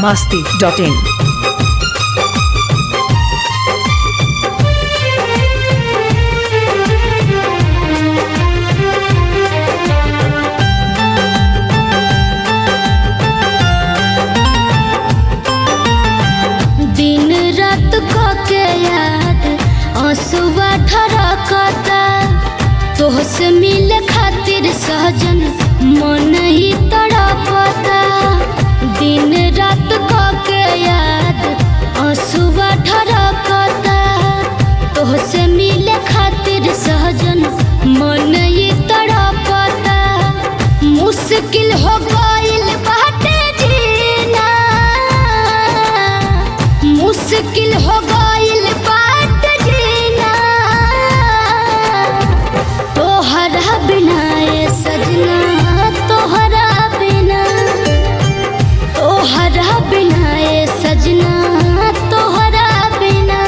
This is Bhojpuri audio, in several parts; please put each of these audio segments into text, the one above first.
biharmasti.in दिन रात के याद आंसुआ ढरकता तोहसे मिले खातिर सहजन मन ही तड़पता। दिन रात के याद आंसुआ ढरकता तोहसे मिले खातिर सहजन मन ही तड़पता। मुश्किल हो गइल बाटे जीना, मुश्किल हो गइल बाटे जीना तोहरा बिना ए सजना, तोहरा बिना, तोहरा बिना ए सजना, तोहरा बिना।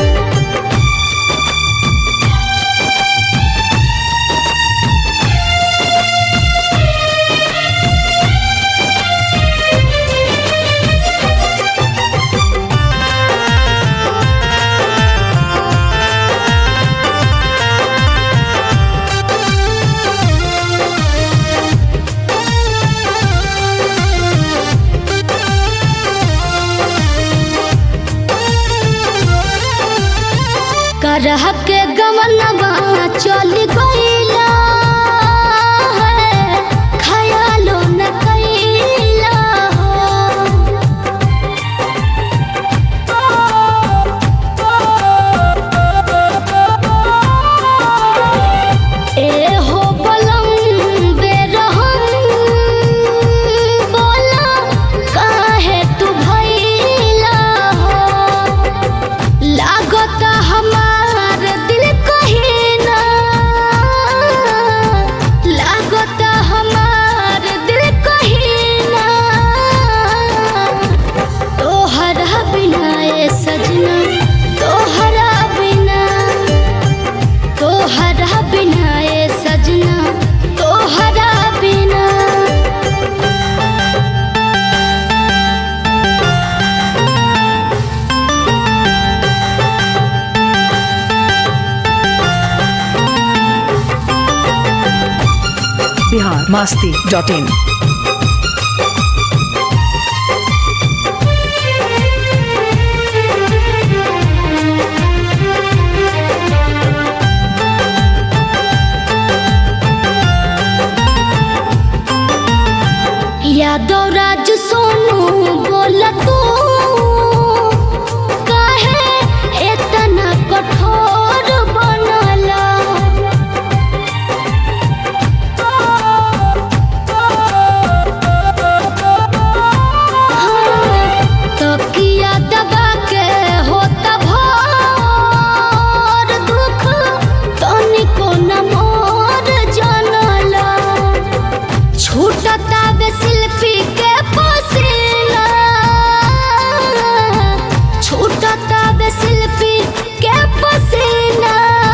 करह के गमनवा चल गइला है, खयालो न कइला ए हो बलम बेरहम बोला काहे तू भइला हो। लागता हमार दिल कहीना, लागता हमार दिल कहीना तोहरा बिना ए सजना, तोहरा बिना, तोहरा बिना ए सजना, तोहरा बिना। biharmasti.in यादव राज सोनू बोला तू काहे इतना कठोर बनला। तकिया दबा के होता भर दुख तनिको न मोर जानला। छूटता बे शिल्पी के पसीना, छूटता बे शिल्पी के पसीना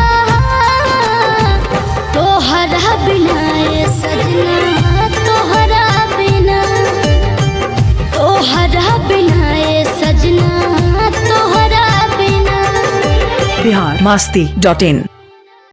तोहरा बिना ए सजना, तोहरा बिना, तोहरा बिना ए सजना, तोहरा बिना। biharmasti.in